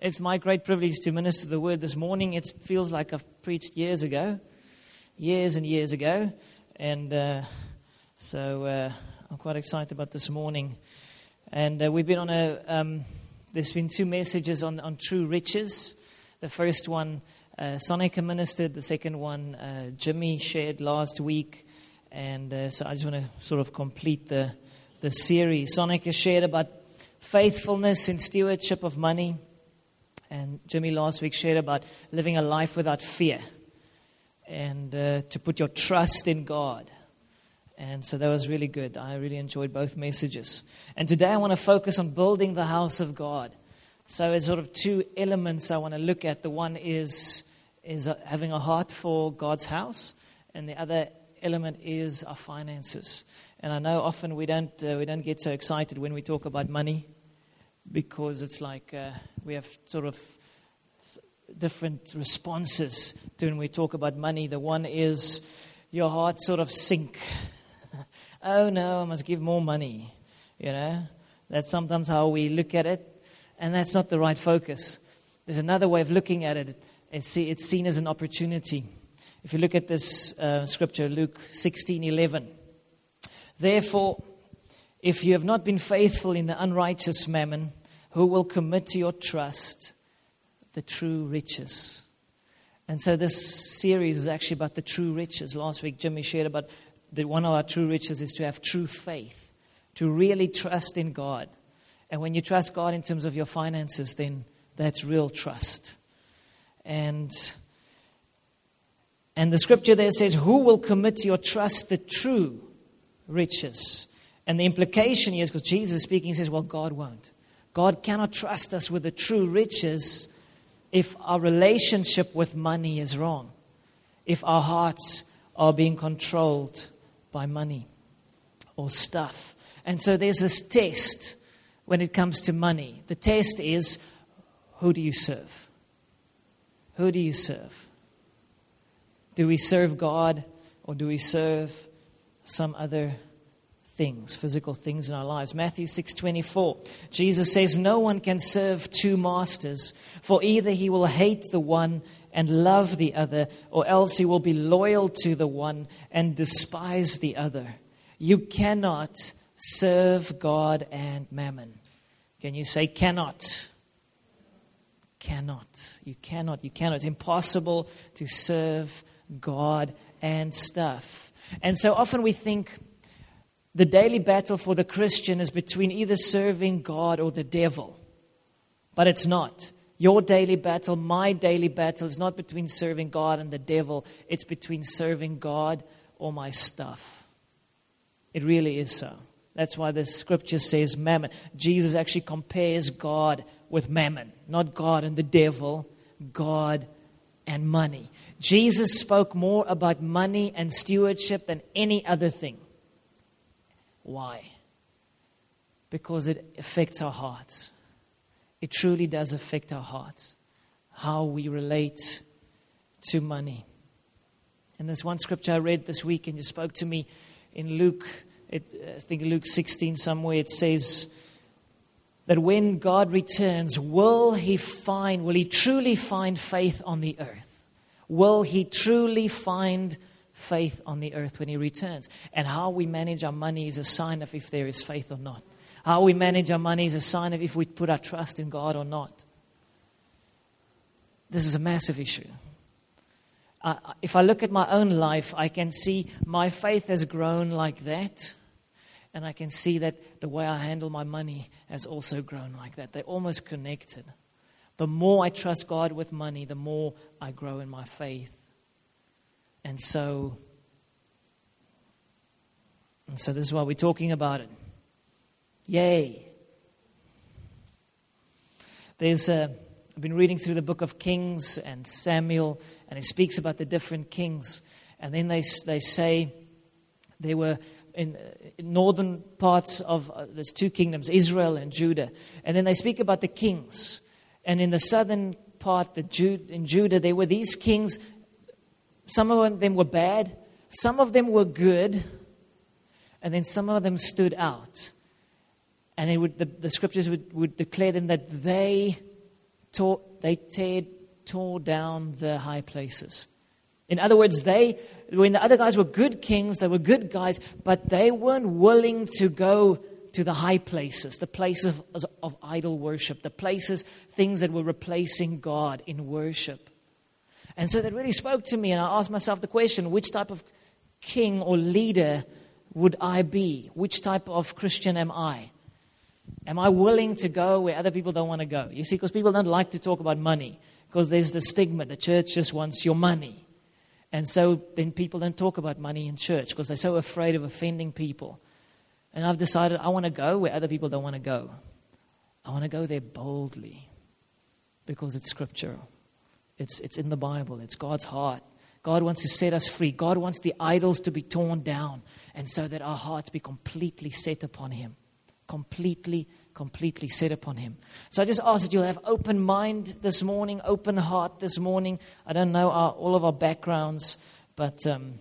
It's my great privilege to minister the word this morning. It feels like I've preached years and years ago. And so I'm quite excited about this morning. And we've been on there's been two messages on true riches. The first one, Sonica ministered. The second one, Jimmy shared last week. And so I just want to sort of complete the series. Sonica shared about faithfulness in stewardship of money. And Jimmy last week shared about living a life without fear. And to put your trust in God. And so that was really good. I really enjoyed both messages. And today I want to focus on building the house of God. So it's sort of two elements I want to look at. The one is having a heart for God's house. And the other element is our finances. And I know often we don't get so excited when we talk about money. Because it's like we have sort of different responses to when we talk about money. The one is your heart sort of sink. Oh no, I must give more money. You know, that's sometimes how we look at it. And that's not the right focus. There's another way of looking at it. It's seen as an opportunity. If you look at this scripture, Luke 16:11. Therefore, if you have not been faithful in the unrighteous mammon, who will commit to your trust the true riches? And so this series is actually about the true riches. Last week, Jimmy shared about that one of our true riches is to have true faith, to really trust in God. And when you trust God in terms of your finances, then that's real trust. And the scripture there says, who will commit to your trust the true riches? And the implication here is, because Jesus speaking says, well, God won't. God cannot trust us with the true riches if our relationship with money is wrong. If our hearts are being controlled by money or stuff. And so there's this test when it comes to money. The test is, who do you serve? Who do you serve? Do we serve God or do we serve some other things, physical things in our lives? Matthew 6:24. Jesus says, no one can serve two masters, for either he will hate the one and love the other, or else he will be loyal to the one and despise the other. You cannot serve God and mammon. Can you say cannot? Cannot. You cannot. It's impossible to serve God and stuff. And so often we think the daily battle for the Christian is between either serving God or the devil. But it's not. Your daily battle, my daily battle is not between serving God and the devil. It's between serving God or my stuff. It really is so. That's why the scripture says mammon. Jesus actually compares God with mammon. Not God and the devil, God and money. Jesus spoke more about money and stewardship than any other thing. Why? Because it affects our hearts. It truly does affect our hearts. How we relate to money. And there's one scripture I read this week and just spoke to me in Luke. I think Luke 16 somewhere. It says that when God returns, will he truly find faith on the earth? Will he truly find faith on the earth when he returns? And how we manage our money is a sign of if there is faith or not. How we manage our money is a sign of if we put our trust in God or not. This is a massive issue. If I look at my own life, I can see my faith has grown like that. And I can see that the way I handle my money has also grown like that. They're almost connected. The more I trust God with money, the more I grow in my faith. And so this is why we're talking about it. Yay. I've been reading through the book of Kings and Samuel, and it speaks about the different kings. And then they say they were in northern parts of, there's two kingdoms, Israel and Judah. And then they speak about the kings. And in the southern part, in Judah, there were these kings. Some of them were bad. Some of them were good. And then some of them stood out. And the scriptures would declare them that they tore down the high places. In other words, when the other guys were good kings, they were good guys, but they weren't willing to go to the high places, the places of idol worship, the places, things that were replacing God in worship. And so that really spoke to me, and I asked myself the question, which type of king or leader would I be? Which type of Christian am I? Am I willing to go where other people don't want to go? You see, because people don't like to talk about money, because there's the stigma. The church just wants your money. And so then people don't talk about money in church because they're so afraid of offending people. And I've decided I want to go where other people don't want to go. I want to go there boldly because it's scriptural. It's in the Bible. It's God's heart. God wants to set us free. God wants the idols to be torn down, and so that our hearts be completely set upon Him. Completely set upon Him. So I just ask that you'll have open mind this morning, open heart this morning. I don't know all of our backgrounds, but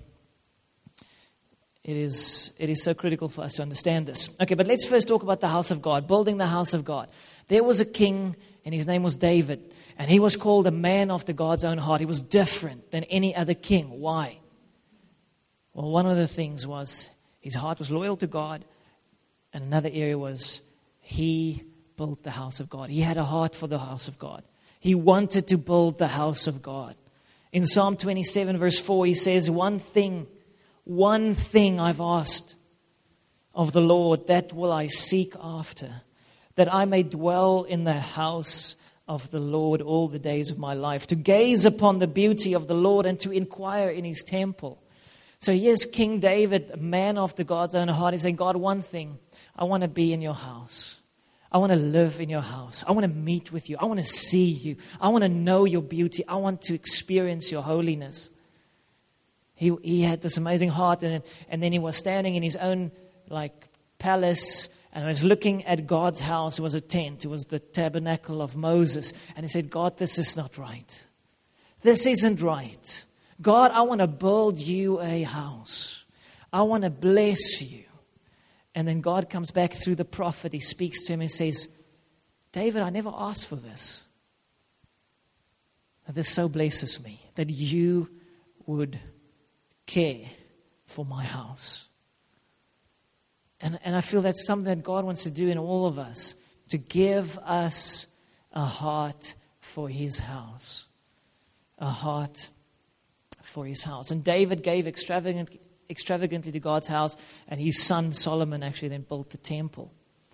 it is so critical for us to understand this. Okay, but let's first talk about the house of God, building the house of God. There was a king, and his name was David, and he was called a man after God's own heart. He was different than any other king. Why? Well, one of the things was his heart was loyal to God, and another area was he built the house of God. He had a heart for the house of God. He wanted to build the house of God. In Psalm 27 verse 4, he says, one thing I've asked of the Lord, that will I seek after, that I may dwell in the house of the Lord all the days of my life, to gaze upon the beauty of the Lord and to inquire in His temple. So here's King David, a man after God's own heart. He's saying, God, one thing, I want to be in your house. I want to live in your house. I want to meet with you. I want to see you. I want to know your beauty. I want to experience your holiness. He had this amazing heart, and then he was standing in his own palace, and he was looking at God's house. It was a tent. It was the tabernacle of Moses. And he said, God, this is not right. This isn't right. God, I want to build you a house. I want to bless you. And then God comes back through the prophet. He speaks to him and says, David, I never asked for this. And this so blesses me that you would care for my house. And I feel that's something that God wants to do in all of us, to give us a heart for His house. A heart for His house. And David gave extravagantly to God's house, and his son Solomon actually then built the temple.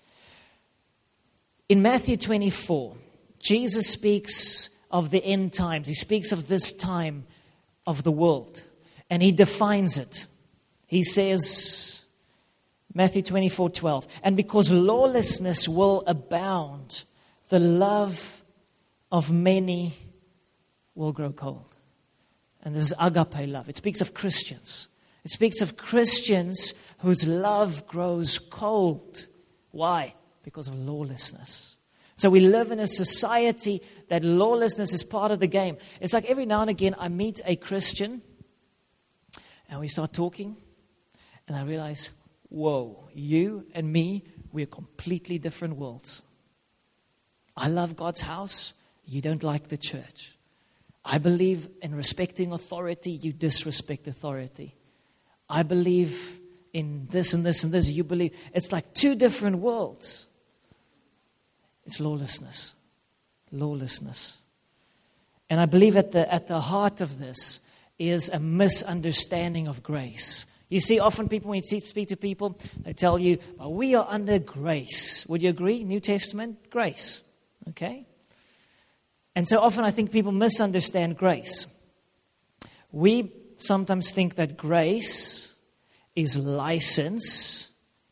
In Matthew 24, Jesus speaks of the end times. He speaks of this time of the world, and He defines it. He says, Matthew 24:12, and because lawlessness will abound, the love of many will grow cold. And this is agape love. It speaks of Christians. It speaks of Christians whose love grows cold. Why? Because of lawlessness. So we live in a society that lawlessness is part of the game. It's like every now and again I meet a Christian and we start talking and I realize, whoa, you and me, we're completely different worlds. I love God's house. You don't like the church. I believe in respecting authority. You disrespect authority. I believe in this and this and this. You believe. It's like two different worlds. It's lawlessness. Lawlessness. And I believe at the heart of this is a misunderstanding of grace. You see, often people, when you speak to people, they tell you, well, we are under grace. Would you agree? New Testament, grace. Okay? And so often I think people misunderstand grace. We sometimes think that grace is license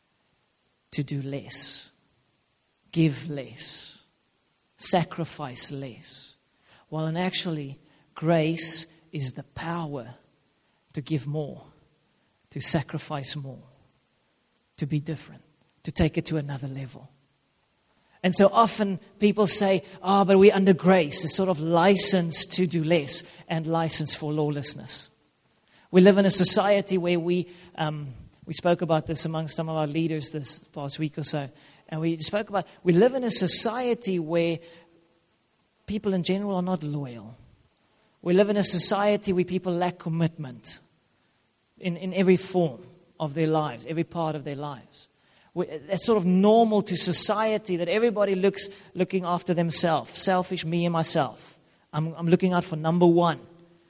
to do less, give less, sacrifice less. While actually, grace is the power to give more, to sacrifice more, to be different, to take it to another level. And so often people say, but we're under grace, a sort of license to do less and license for lawlessness. We live in a society where we spoke about this among some of our leaders this past week or so, and we live in a society where people in general are not loyal. We live in a society where people lack commitment in every form of their lives, every part of their lives. It's sort of normal to society that everybody looking after themselves. Selfish, me and myself. I'm looking out for number one.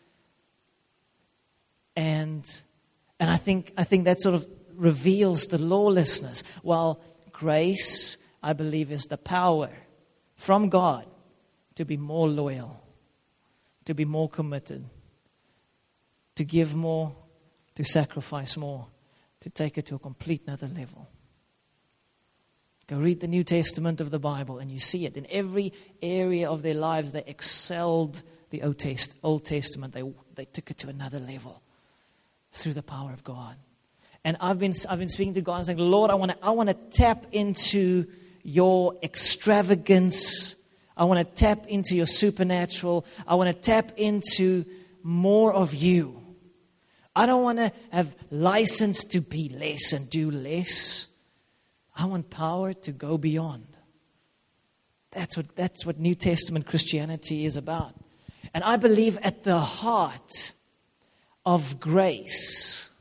And I think that sort of reveals the lawlessness. While grace, I believe, is the power from God to be more loyal, to be more committed, to give more, to sacrifice more, to take it to a complete another level. Go read the New Testament of the Bible and you see it. In every area of their lives, they excelled the Old Testament. They took it to another level through the power of God. And I've been speaking to God and saying, Lord, I want to tap into your extravagance. I want to tap into your supernatural. I want to tap into more of you. I don't want to have license to be less and do less. I want power to go beyond. That's what New Testament Christianity is about. And I believe at the heart of grace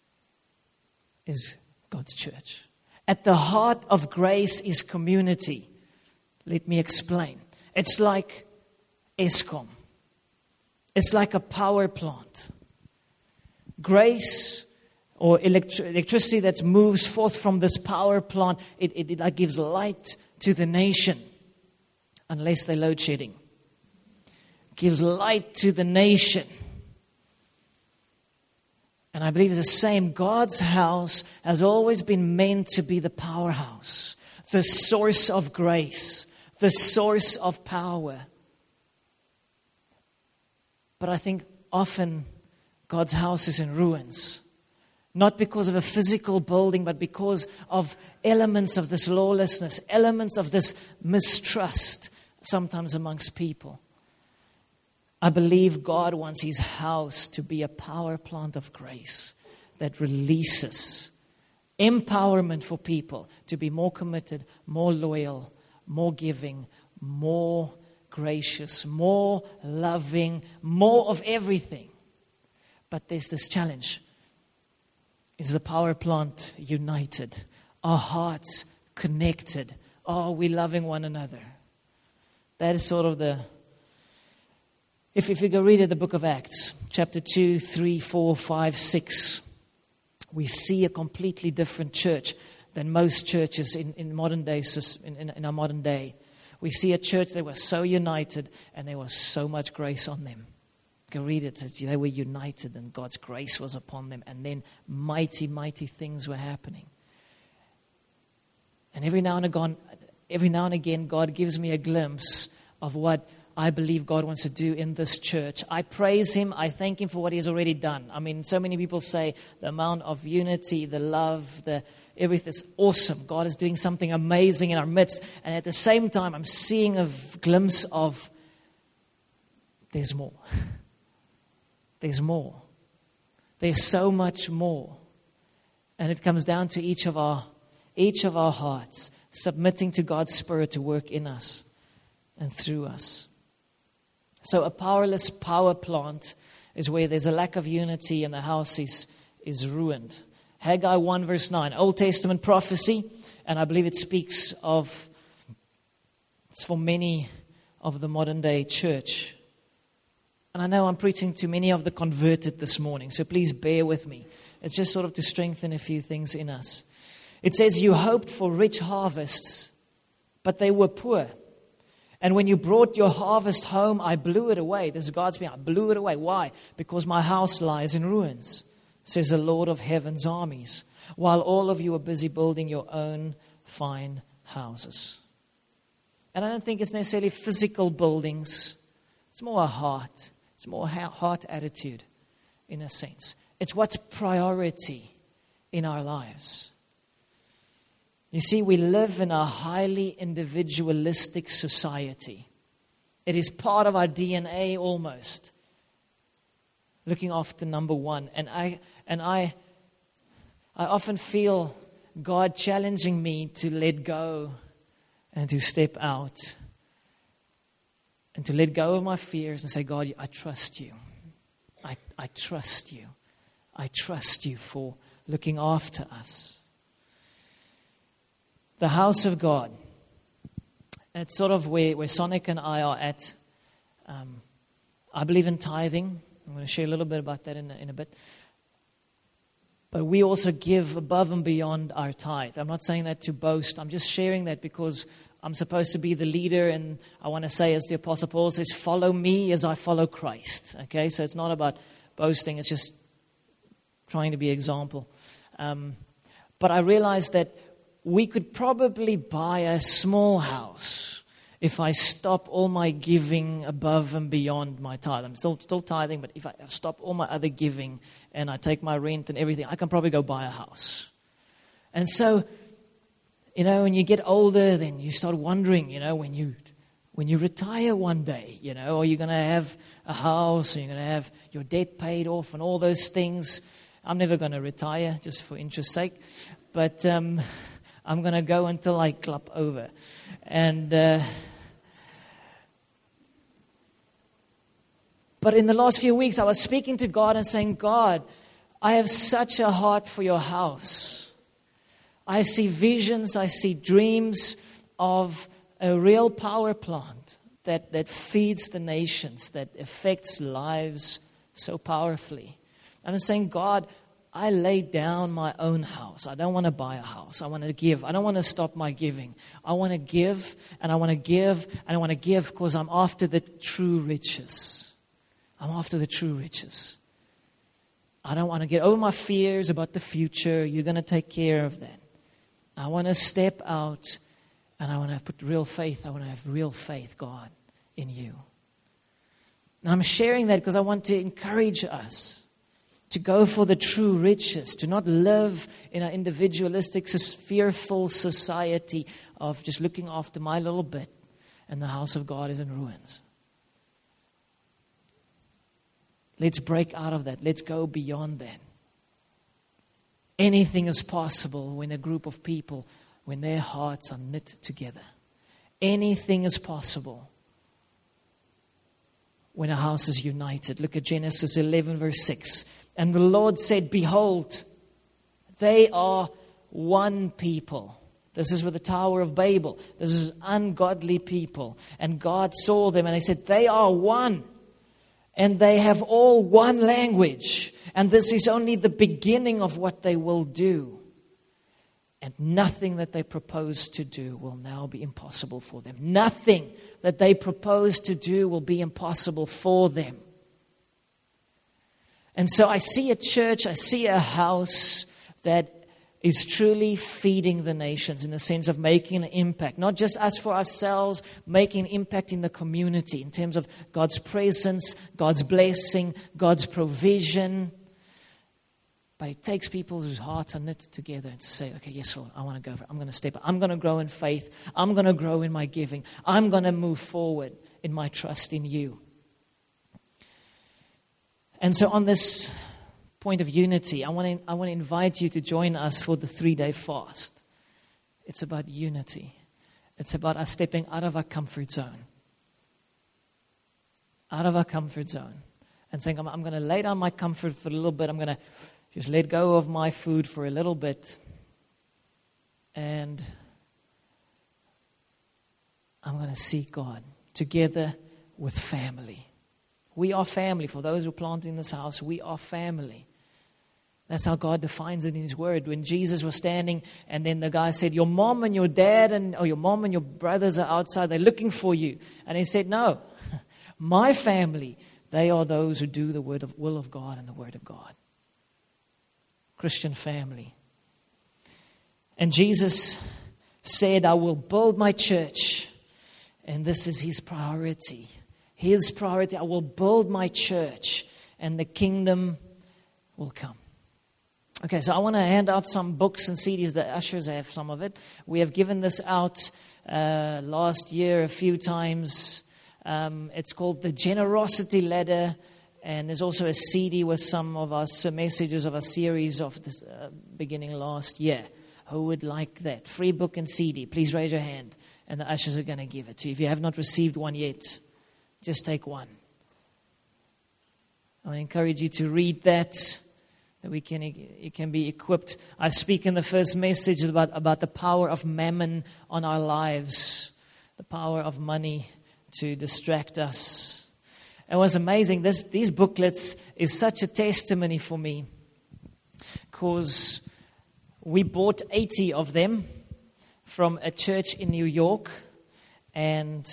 is God's church. At the heart of grace is community. Let me explain. It's like Eskom. It's like a power plant. Grace or electricity that moves forth from this power plant, it like gives light to the nation, unless they're load shedding. Gives light to the nation. And I believe it's the same. God's house has always been meant to be the powerhouse, the source of grace, the source of power. But I think often God's house is in ruins. Not because of a physical building, but because of elements of this lawlessness, elements of this mistrust, sometimes amongst people. I believe God wants His house to be a power plant of grace that releases empowerment for people to be more committed, more loyal, more giving, more gracious, more loving, more of everything. But there's this challenge. Is the power plant united? Our hearts connected? Are we loving one another? That is sort of the... If you go read the book of Acts, chapter 2, 3, 4, 5, 6, we see a completely different church than most churches in modern days, in our modern day. We see a church that was so united and there was so much grace on them. Go read it. They were united and God's grace was upon them. And then mighty, mighty things were happening. And every now and again, God gives me a glimpse of what I believe God wants to do in this church. I praise Him. I thank Him for what He has already done. I mean, so many people say the amount of unity, the love, everything's awesome. God is doing something amazing in our midst. And at the same time, I'm seeing a glimpse of there's more. There's more. There's so much more. And it comes down to each of our hearts submitting to God's Spirit to work in us and through us. So a powerless power plant is where there's a lack of unity and the house is ruined. Haggai 1 verse 9, Old Testament prophecy, and I believe it speaks of, it's for many of the modern day church. And I know I'm preaching to many of the converted this morning, so please bear with me. It's just sort of to strengthen a few things in us. It says, you hoped for rich harvests, but they were poor. And when you brought your harvest home, I blew it away. This is God's speaking. I blew it away. Why? Because my house lies in ruins, says the Lord of heaven's armies, while all of you are busy building your own fine houses. And I don't think it's necessarily physical buildings. It's more a heart. It's more a heart attitude, in a sense. It's what's priority in our lives. You see, we live in a highly individualistic society. It is part of our DNA almost. Looking after number one. And I often feel God challenging me to let go and to step out And to let go of my fears and say, God, I trust you. I trust you. I trust you for looking after us. The house of God. It's sort of where Sonic and I are at. I believe in tithing. I'm going to share a little bit about that in a bit. But we also give above and beyond our tithe. I'm not saying that to boast. I'm just sharing that because I'm supposed to be the leader, and I want to say, as the Apostle Paul says, follow me as I follow Christ. Okay, so it's not about boasting. It's just trying to be example. But I realized that we could probably buy a small house if I stop all my giving above and beyond my tithe. I'm still tithing, but if I stop all my other giving and I take my rent and everything, I can probably go buy a house. And so, when you get older, then you start wondering, when you retire one day, are you going to have a house? Are you going to have your debt paid off and all those things? I'm never going to retire, just for interest's sake. But I'm going to go until I club over. And but in the last few weeks, I was speaking to God and saying, God, I have such a heart for your house. I see visions, I see dreams of a real power plant that feeds the nations, that affects lives so powerfully. I'm saying, God, I lay down my own house. I don't want to buy a house. I want to give. I don't want to stop my giving. I want to give, and I want to give, and I want to give because I'm after the true riches. I'm after the true riches. I don't want to get over my fears about the future. You're going to take care of that. I want to step out, and I want to put real faith. I want to have real faith, God, in you. And I'm sharing that because I want to encourage us to go for the true riches, to not live in an individualistic, fearful society of just looking after my little bit, and the house of God is in ruins. Let's break out of that. Let's go beyond that. Anything is possible when a group of people, when their hearts are knit together. Anything is possible when a house is united. Look at Genesis 11 verse 6. And the Lord said, behold, they are one people. This is with the Tower of Babel. This is ungodly people. And God saw them and He said, they are one. And they have all one language. And this is only the beginning of what they will do. And nothing that they propose to do will now be impossible for them. Nothing that they propose to do will be impossible for them. And so I see a church, I see a house that is truly feeding the nations in the sense of making an impact. Not just us for ourselves, making an impact in the community in terms of God's presence, God's blessing, God's provision. But it takes people whose hearts are knit together to say, okay, yes, Lord, I want to go for it. I'm going to step up. I'm going to grow in faith. I'm going to grow in my giving. I'm going to move forward in my trust in you. And so on this point of unity, I want to invite you to join us for the 3-day fast. It's about unity. It's about us stepping out of our comfort zone. Out of our comfort zone. And saying, I'm going to lay down my comfort for a little bit. I'm going to just let go of my food for a little bit. And I'm going to seek God together with family. We are family. For those who are planting this house, we are family. That's how God defines it in His Word. When Jesus was standing and then the guy said, your mom and your dad or your mom and your brothers are outside. They're looking for you. And He said, no, my family, they are those who do the will of God and the Word of God. Christian family. And Jesus said, I will build my church. And this is His priority. His priority, I will build my church and the kingdom will come. Okay, so I want to hand out some books and CDs. The ushers have some of it. We have given this out last year a few times. It's called The Generosity Ladder. And there's also a CD with some of our messages of a series of this beginning last year. Who would like that? Free book and CD. Please raise your hand. And the ushers are going to give it to you. If you have not received one yet, Just take one. I encourage you to read that it can be equipped. I speak in the first message about the power of mammon on our lives, the power of money to distract us. It was amazing. These booklets is such a testimony for me, because we bought 80 of them from a church in New York, and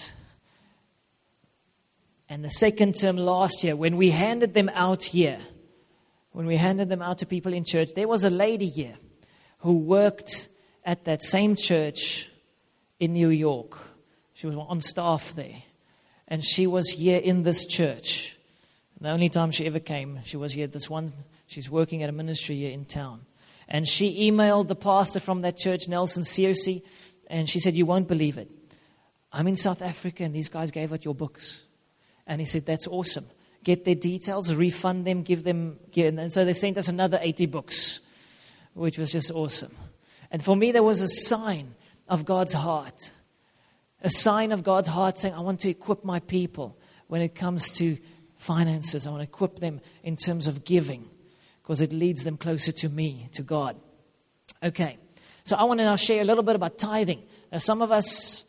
the second term last year, when we handed them out here, when we handed them out to people in church, there was a lady here who worked at that same church in New York. She was on staff there. And she was here in this church. The only time she ever came, she was here at this one. She's working at a ministry here in town. And she emailed the pastor from that church, Nelson Searcy, and she said, "You won't believe it. I'm in South Africa and these guys gave out your books." And he said, "That's awesome. Get their details, refund them, give them." And so they sent us another 80 books, which was just awesome. And for me, there was a sign of God's heart. A sign of God's heart saying, I want to equip my people when it comes to finances. I want to equip them in terms of giving, because it leads them closer to me, to God. Okay, so I want to now share a little bit about tithing. Now, some of us,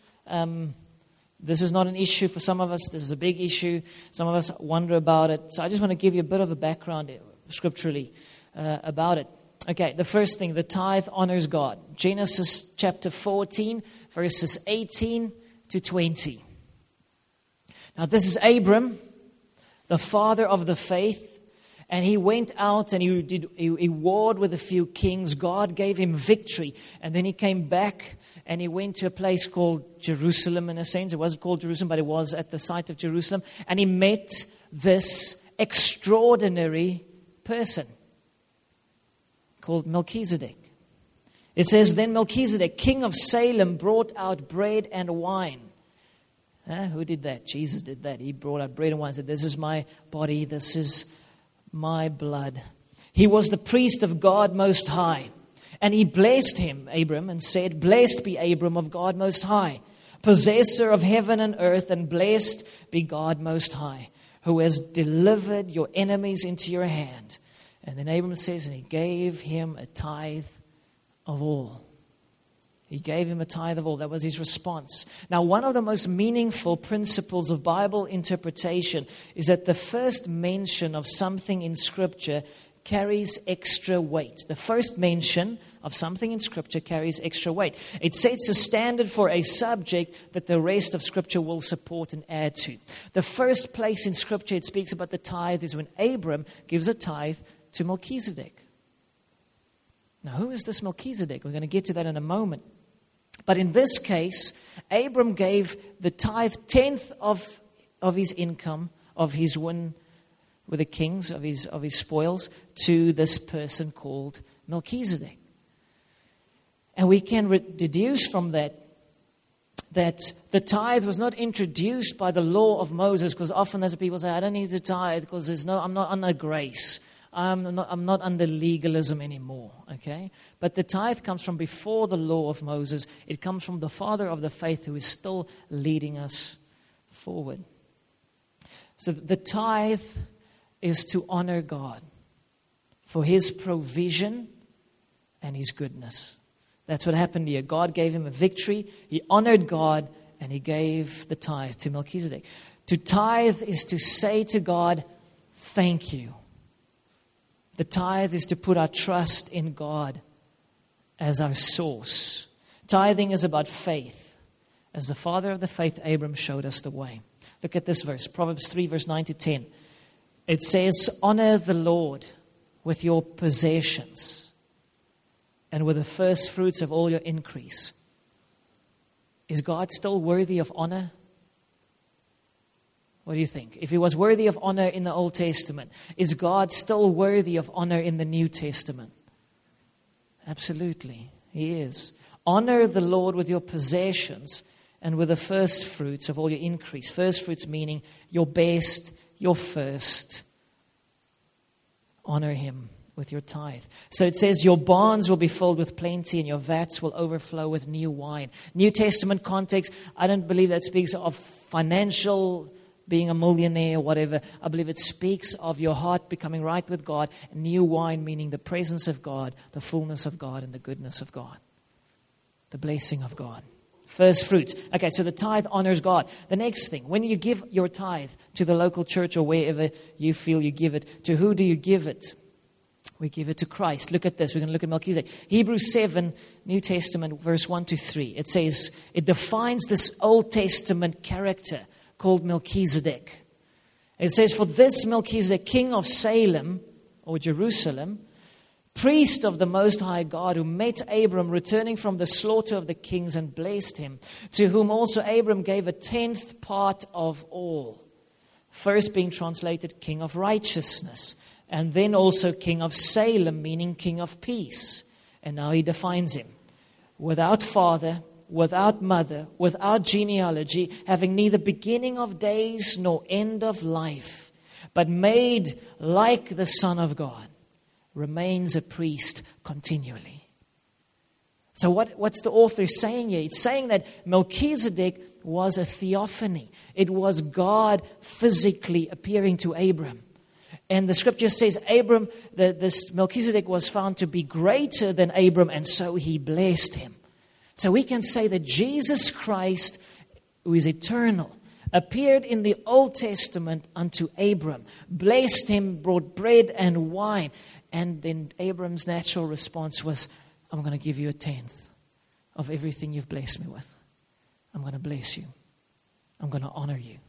this is not an issue for some of us. This is a big issue. Some of us wonder about it. So I just want to give you a bit of a background scripturally about it. Okay, the first thing, the tithe honors God. Genesis chapter 14, verses 18 to 20. Now this is Abram, the father of the faith. And he went out and he warred with a few kings. God gave him victory. And then he came back and he went to a place called Jerusalem, in a sense. It wasn't called Jerusalem, but it was at the site of Jerusalem. And he met this extraordinary person called Melchizedek. It says, then Melchizedek, king of Salem, brought out bread and wine. Who did that? Jesus did that. He brought out bread and wine and said, this is my body, this is my blood. He was the priest of God Most High. And he blessed him, Abram, and said, blessed be Abram of God Most High, possessor of heaven and earth, and blessed be God Most High, who has delivered your enemies into your hand. And then Abram says, and he gave him a tithe of all. He gave him a tithe of all. That was his response. Now, one of the most meaningful principles of Bible interpretation is that the first mention of something in Scripture carries extra weight. The first mention of something in Scripture carries extra weight. It sets a standard for a subject that the rest of Scripture will support and add to. The first place in Scripture it speaks about the tithe is when Abram gives a tithe to Melchizedek. Now, who is this Melchizedek? We're going to get to that in a moment. But in this case, Abram gave the tithe, 10th of his income, of his win with the kings, of his spoils, to this person called Melchizedek. And we can deduce from that the tithe was not introduced by the law of Moses, because often as people say, I don't need to tithe because I'm not under grace. I'm not under legalism anymore, okay? But the tithe comes from before the law of Moses. It comes from the father of the faith who is still leading us forward. So the tithe is to honor God for his provision and his goodness. That's what happened here. God gave him a victory. He honored God and he gave the tithe to Melchizedek. To tithe is to say to God, thank you. The tithe is to put our trust in God as our source. Tithing is about faith. As the father of the faith, Abram showed us the way. Look at this verse, Proverbs 3, verse 9 to 10. It says, honor the Lord with your possessions and with the first fruits of all your increase. Is God still worthy of honor? What do you think? If he was worthy of honor in the Old Testament, is God still worthy of honor in the New Testament? Absolutely, he is. Honor the Lord with your possessions and with the first fruits of all your increase. First fruits meaning your best, your first. Honor him with your tithe. So it says your barns will be filled with plenty and your vats will overflow with new wine. New Testament context, I don't believe that speaks of financial being a millionaire or whatever. I believe it speaks of your heart becoming right with God. New wine meaning the presence of God, the fullness of God, and the goodness of God. The blessing of God. First fruits. Okay, so the tithe honors God. The next thing, when you give your tithe to the local church or wherever you feel you give it, to who do you give it? We give it to Christ. Look at this. We're going to look at Melchizedek. Hebrews 7, New Testament, verse 1 to 3. It says, it defines this Old Testament character called Melchizedek. It says, for this Melchizedek, king of Salem, or Jerusalem, priest of the Most High God, who met Abram returning from the slaughter of the kings and blessed him, to whom also Abram gave a 10th part of all. First being translated king of righteousness, and then also king of Salem, meaning king of peace. And now he defines him. Without father, without mother, without genealogy, having neither beginning of days nor end of life, but made like the Son of God, remains a priest continually. So what's the author saying here? It's saying that Melchizedek was a theophany. It was God physically appearing to Abram. And the scripture says this Melchizedek was found to be greater than Abram, and so he blessed him. So we can say that Jesus Christ, who is eternal, appeared in the Old Testament unto Abram, blessed him, brought bread and wine. And then Abram's natural response was, I'm going to give you a 10th of everything you've blessed me with. I'm going to bless you. I'm going to honor you.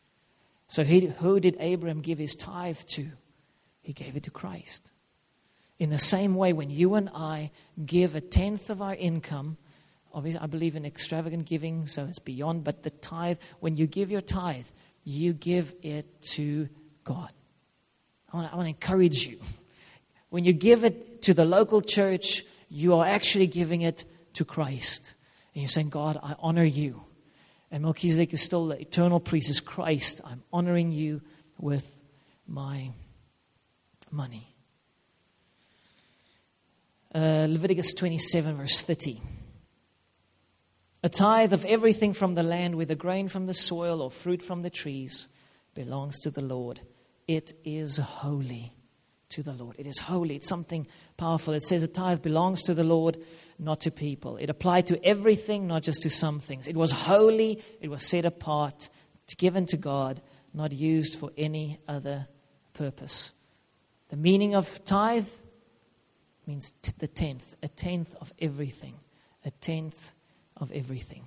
So who did Abram give his tithe to? He gave it to Christ. In the same way, when you and I give a 10th of our income, obviously I believe in extravagant giving, so it's beyond, but the tithe, when you give your tithe, you give it to God. I want to encourage you. When you give it to the local church, you are actually giving it to Christ. And you're saying, God, I honor you. And Melchizedek is still the eternal priest, is Christ. I'm honoring you with my money. Leviticus 27, verse 30. A tithe of everything from the land, whether grain from the soil or fruit from the trees, belongs to the Lord. It is holy to the Lord. It is holy. It's something powerful. It says a tithe belongs to the Lord, not to people. It applied to everything, not just to some things. It was holy. It was set apart, given to God, not used for any other purpose. The meaning of tithe means the 10th, a 10th of everything, a 10th of everything.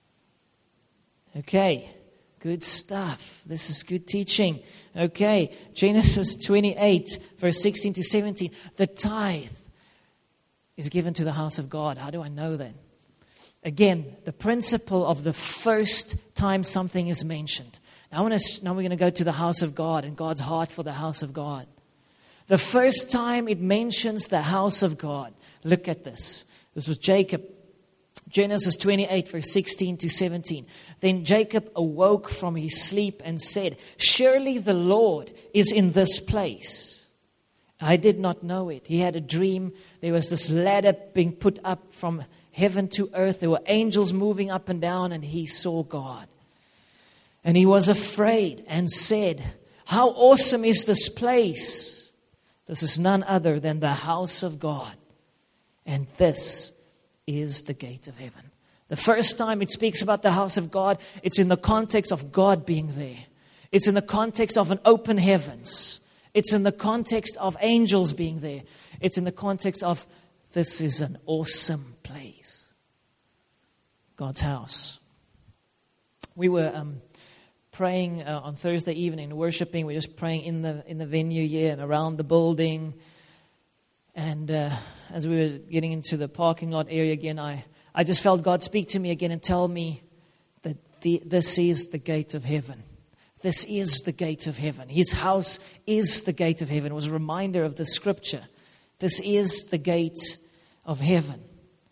Okay. Good stuff. This is good teaching. Okay, Genesis 28, verse 16 to 17. The tithe is given to the house of God. How do I know that? Again, the principle of the first time something is mentioned. Now we're going to go to the house of God and God's heart for the house of God. The first time it mentions the house of God. Look at this. This was Jacob. Genesis 28, verse 16 to 17. Then Jacob awoke from his sleep and said, surely the Lord is in this place. I did not know it. He had a dream. There was this ladder being put up from heaven to earth. There were angels moving up and down, and he saw God. And he was afraid and said, how awesome is this place? This is none other than the house of God. And this is the gate of heaven. The first time it speaks about the house of God, it's in the context of God being there. It's in the context of an open heavens. It's in the context of angels being there. It's in the context of this is an awesome place. God's house. We were praying on Thursday evening, worshiping. We were just praying in the venue here and around the building. And as we were getting into the parking lot area again, I just felt God speak to me again and tell me that this is the gate of heaven. This is the gate of heaven. His house is the gate of heaven. It was a reminder of the scripture. This is the gate of heaven.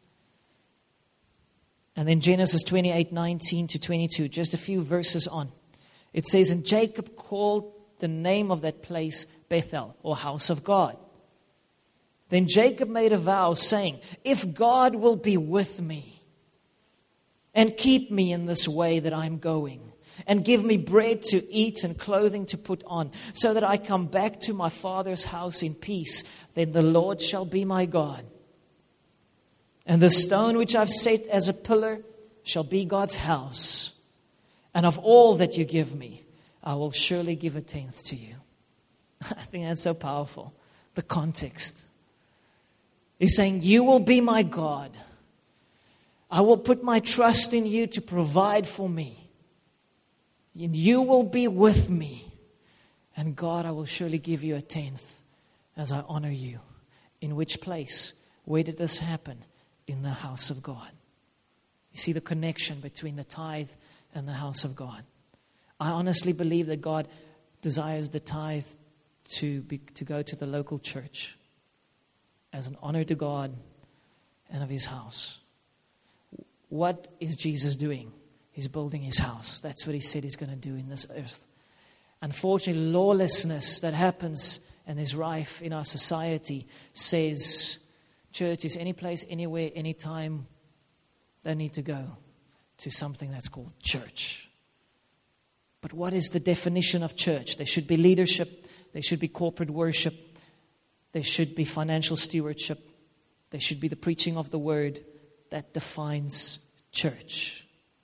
And then Genesis 28, 19 to 22, just a few verses on. It says, and Jacob called the name of that place Bethel, or house of God. Then Jacob made a vow, saying, if God will be with me and keep me in this way that I'm going, and give me bread to eat and clothing to put on, so that I come back to my father's house in peace. Then the Lord shall be my God. And the stone which I've set as a pillar shall be God's house. And of all that you give me, I will surely give a tenth to you. I think that's so powerful. The context. He's saying, you will be my God. I will put my trust in you to provide for me. And you will be with me. And God, I will surely give you a tenth as I honor you. In which place? Where did this happen? In the house of God. You see the connection between the tithe and the house of God. I honestly believe that God desires the tithe to go to the local church as an honor to God and of His house. What is Jesus doing? He's building His house. That's what He said He's going to do in this earth. Unfortunately, lawlessness that happens and is rife in our society says church is any place, anywhere, anytime. They need to go to something that's called church. But what is the definition of church? There should be leadership. There should be corporate worship. There should be financial stewardship. There should be the preaching of the word. That defines church.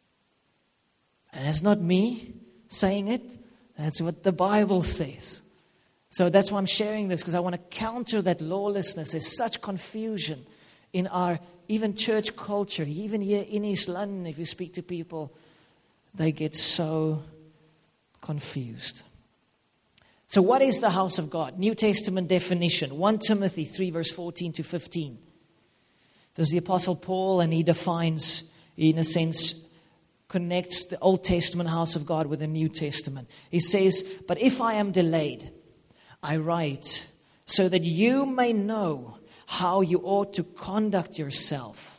And it's not me saying it. That's what the Bible says. So that's why I'm sharing this, because I want to counter that lawlessness. There's such confusion in our even church culture. Even here in East London, if you speak to people, they get so confused. So what is the house of God? New Testament definition. 1 Timothy 3 verse 14 to 15. There's the Apostle Paul, and he defines, in a sense, connects the Old Testament house of God with the New Testament. He says, but if I am delayed, I write so that you may know how you ought to conduct yourself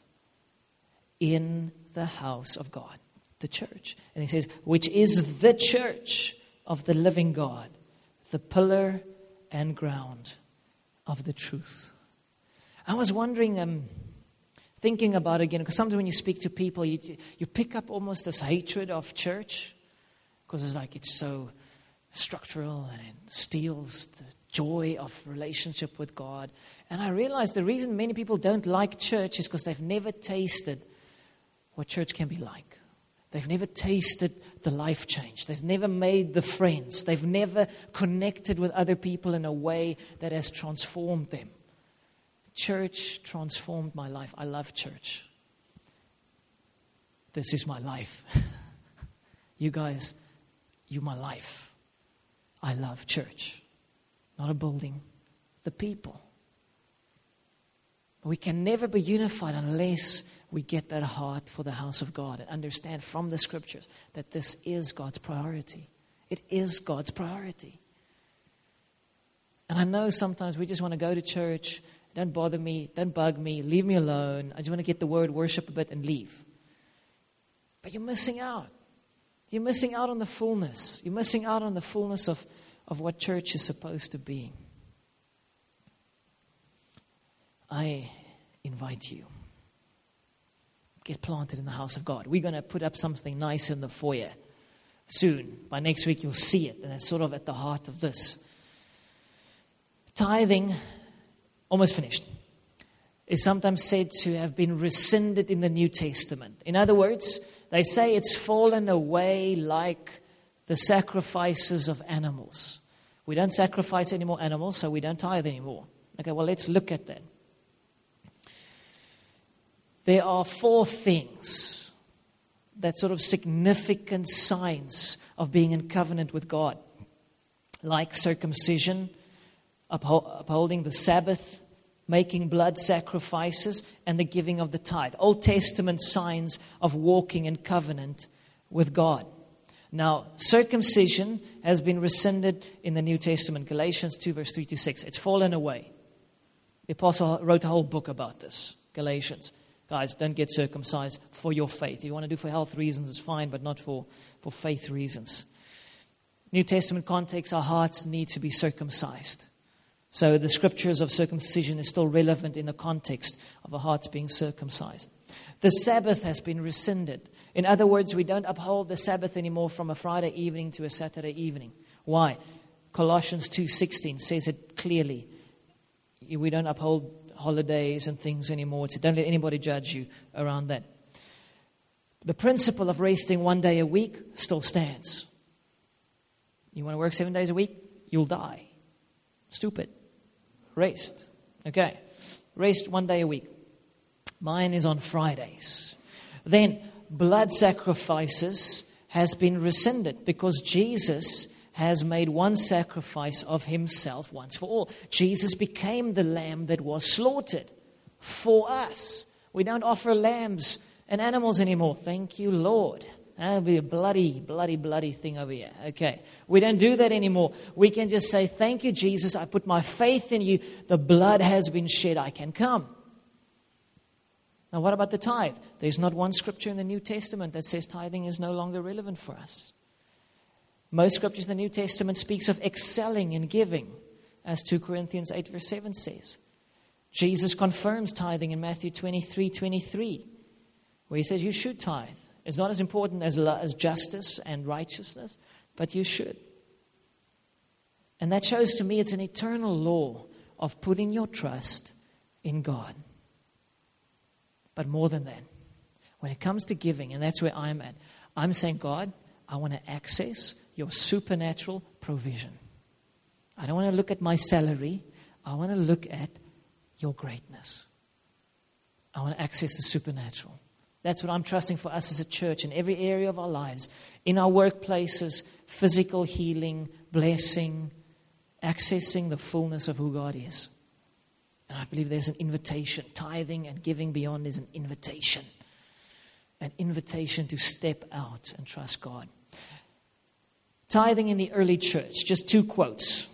in the house of God, the church. And he says, which is the church of the living God, the pillar and ground of the truth. I was wondering, thinking about it again, because sometimes when you speak to people, you pick up almost this hatred of church, because it's like it's so structural and it steals the joy of relationship with God. And I realized the reason many people don't like church is because they've never tasted what church can be like. They've never tasted the life change. They've never made the friends. They've never connected with other people in a way that has transformed them. Church transformed my life. I love church. This is my life. You guys, you're my life. I love church. Not a building, the people. We can never be unified unless we get that heart for the house of God and understand from the scriptures that this is God's priority. It is God's priority. And I know sometimes we just want to go to church. Don't bother me. Don't bug me. Leave me alone. I just want to get the word, worship a bit, and leave. But you're missing out. You're missing out on the fullness. You're missing out on the fullness of what church is supposed to be. I invite you. Get planted in the house of God. We're going to put up something nice in the foyer soon. By next week, you'll see it. And it's sort of at the heart of this. Tithing, almost finished, is sometimes said to have been rescinded in the New Testament. In other words, they say it's fallen away like the sacrifices of animals. We don't sacrifice any more animals, so we don't tithe anymore. Okay, well, let's look at that. There are 4 things that sort of significant signs of being in covenant with God, like circumcision, upholding the Sabbath, making blood sacrifices, and the giving of the tithe. Old Testament signs of walking in covenant with God. Now, circumcision has been rescinded in the New Testament, Galatians 2, verse 3 to 6. It's fallen away. The apostle wrote a whole book about this, Galatians. Guys, don't get circumcised for your faith. If you want to do for health reasons, it's fine, but not for faith reasons. New Testament context, our hearts need to be circumcised. So the scriptures of circumcision is still relevant in the context of our hearts being circumcised. The Sabbath has been rescinded. In other words, we don't uphold the Sabbath anymore from a Friday evening to a Saturday evening. Why? Colossians 2:16 says it clearly. We don't uphold holidays and things anymore. So don't let anybody judge you around that. The principle of resting one day a week still stands. You want to work 7 days a week? You'll die. Stupid. Rest. Okay. Rest 1 day a week. Mine is on Fridays. Then blood sacrifices has been rescinded because Jesus has made one sacrifice of himself once for all. Jesus became the lamb that was slaughtered for us. We don't offer lambs and animals anymore. Thank you, Lord. That'll be a bloody thing over here. Okay. We don't do that anymore. We can just say, thank you, Jesus. I put my faith in you. The blood has been shed. I can come. Now, what about the tithe? There's not one scripture in the New Testament that says tithing is no longer relevant for us. Most scriptures in the New Testament speaks of excelling in giving, as 2 Corinthians 8 verse 7 says. Jesus confirms tithing in Matthew 23:23, where he says you should tithe. It's not as important as justice and righteousness, but you should. And that shows to me it's an eternal law of putting your trust in God. But more than that, when it comes to giving, and that's where I'm at, I'm saying, God, I want to access your supernatural provision. I don't want to look at my salary. I want to look at your greatness. I want to access the supernatural. That's what I'm trusting for us as a church in every area of our lives. In our workplaces, physical healing, blessing, accessing the fullness of who God is. And I believe there's an invitation. Tithing and giving beyond is an invitation. An invitation to step out and trust God. Tithing in the early church. Just 2 quotes.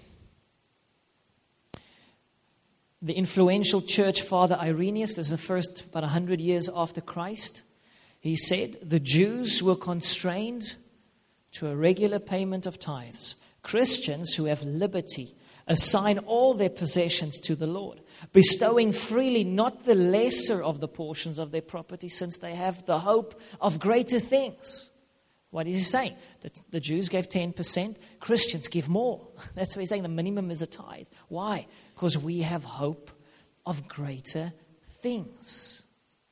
The influential church father Irenaeus, this is the first about 100 years after Christ. He said, the Jews were constrained to a regular payment of tithes. Christians who have liberty assign all their possessions to the Lord, bestowing freely not the lesser of the portions of their property, since they have the hope of greater things. What is he saying? That the Jews gave 10%, Christians give more. That's what he's saying. The minimum is a tithe. Why? Because we have hope of greater things.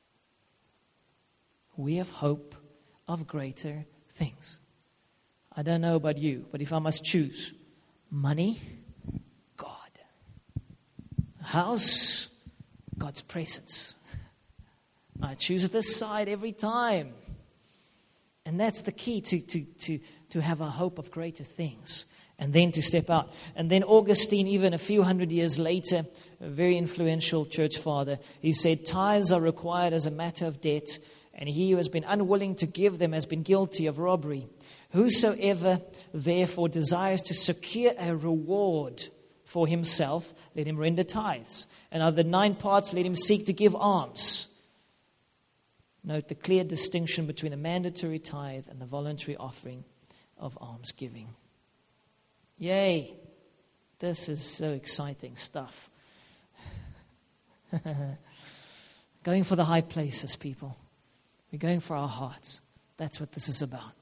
We have hope of greater things. I don't know about you, but if I must choose, money, God. House, God's presence. I choose this side every time. And that's the key to have a hope of greater things. And then to step out. And then Augustine, even a few hundred years later, a very influential church father, he said, tithes are required as a matter of debt, and he who has been unwilling to give them has been guilty of robbery. Whosoever therefore desires to secure a reward for himself, let him render tithes. And of the 9 parts, let him seek to give alms. Note the clear distinction between the mandatory tithe and the voluntary offering of almsgiving. Yay! This is so exciting stuff. Going for the high places, people. We're going for our hearts. That's what this is about.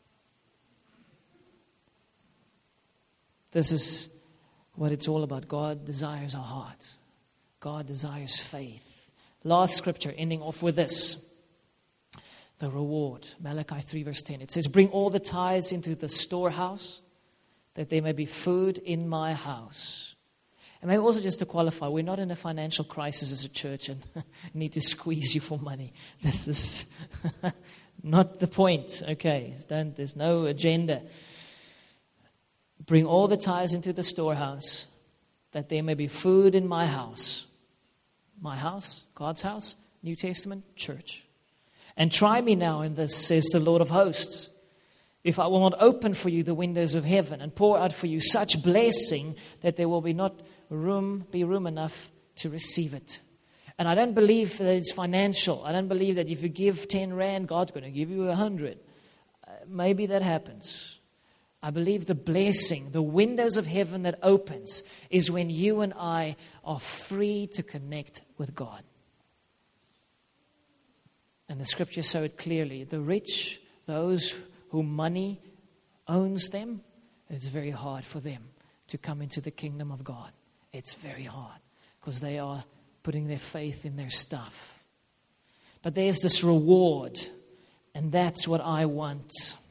This is what it's all about. God desires our hearts. God desires faith. Last scripture, ending off with this. The reward. Malachi 3 verse 10. It says, bring all the tithes into the storehouse, that there may be food in my house. And maybe also just to qualify, we're not in a financial crisis as a church and need to squeeze you for money. This is not the point. Okay, there's no agenda. Bring all the tithes into the storehouse, that there may be food in my house. My house, God's house, New Testament, church. And try me now in this, says the Lord of hosts, if I will not open for you the windows of heaven and pour out for you such blessing that there will be room enough to receive it. And I don't believe that it's financial. I don't believe that if you give 10 rand, God's going to give you 100. Maybe that happens. I believe the blessing, the windows of heaven that opens, is when you and I are free to connect with God. And the scriptures show it clearly. The rich, those whom money owns them, it's very hard for them to come into the kingdom of God. It's very hard because they are putting their faith in their stuff. But there's this reward, and that's what I want.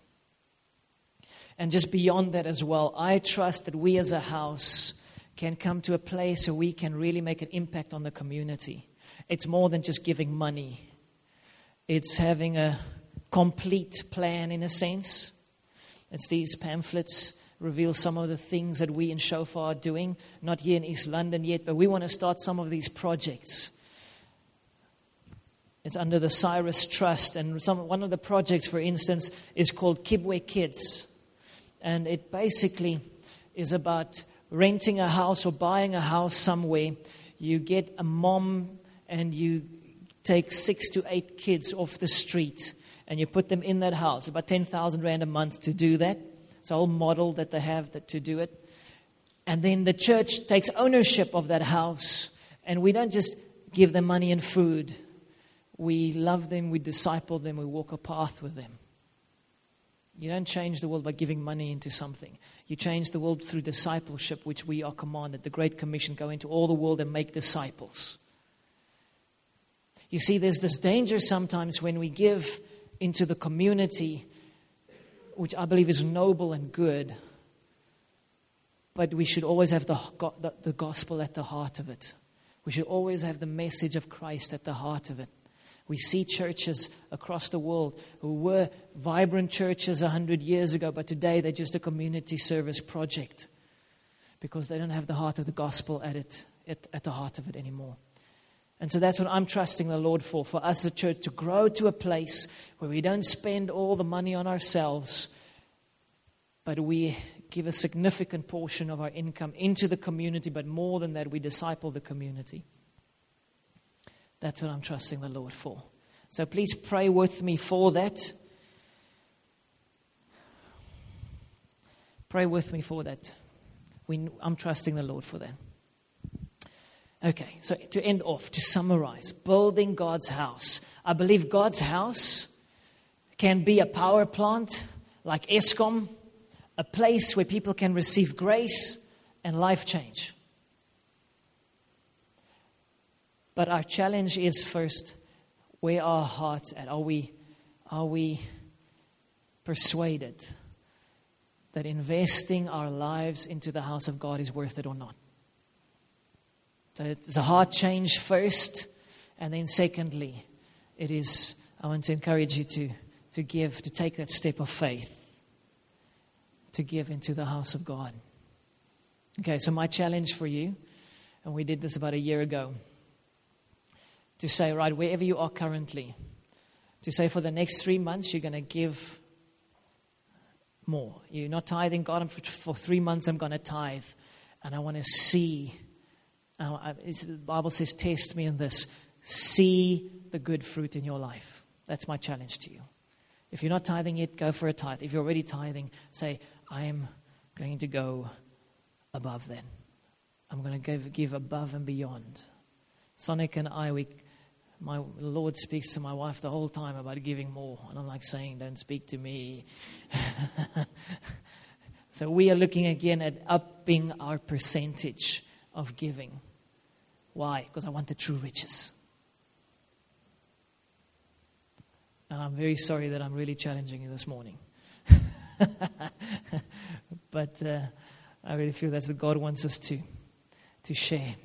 And just beyond that as well, I trust that we as a house can come to a place where we can really make an impact on the community. It's more than just giving money. It's having a complete plan in a sense. It's these pamphlets reveal some of the things that we in Shofar are doing. Not here in East London yet, but we want to start some of these projects. It's under the Cyrus Trust. And one of the projects, for instance, is called Kibwe Kids. And it basically is about renting a house or buying a house somewhere. You get a mom and you take 6 to 8 kids off the street and you put them in that house. About 10,000 Rand a month to do that. It's a whole model that they have to do it. And then the church takes ownership of that house. And we don't just give them money and food. We love them, we disciple them, we walk a path with them. You don't change the world by giving money into something. You change the world through discipleship, which we are commanded. The Great Commission, go into all the world and make disciples. You see, there's this danger sometimes when we give into the community, which I believe is noble and good, but we should always have the gospel at the heart of it. We should always have the message of Christ at the heart of it. We see churches across the world who were vibrant churches 100 years ago, but today they're just a community service project because they don't have the heart of the gospel at the heart of it anymore. And so that's what I'm trusting the Lord for us as a church to grow to a place where we don't spend all the money on ourselves, but we give a significant portion of our income into the community, but more than that, we disciple the community. That's what I'm trusting the Lord for. So please pray with me for that. Pray with me for that. I'm trusting the Lord for that. Okay, so to end off, to summarize, building God's house. I believe God's house can be a power plant like Eskom, a place where people can receive grace and life change. But our challenge is first, where are our hearts at? Are we persuaded that investing our lives into the house of God is worth it or not? So it's a heart change first, and then secondly, I want to encourage you to give, to take that step of faith, to give into the house of God. Okay, so my challenge for you, and we did this about a year ago, to say, right, wherever you are currently, to say for the next 3 months, you're going to give more. You're not tithing. God, for 3 months, I'm going to tithe. And I want to see, the Bible says, test me in this. See the good fruit in your life. That's my challenge to you. If you're not tithing yet, go for a tithe. If you're already tithing, say, I am going to go above that. I'm going to give above and beyond. Sonic and I, the Lord speaks to my wife the whole time about giving more. And I'm like saying, don't speak to me. So we are looking again at upping our percentage of giving. Why? Because I want the true riches. And I'm very sorry that I'm really challenging you this morning. But I really feel that's what God wants us to share.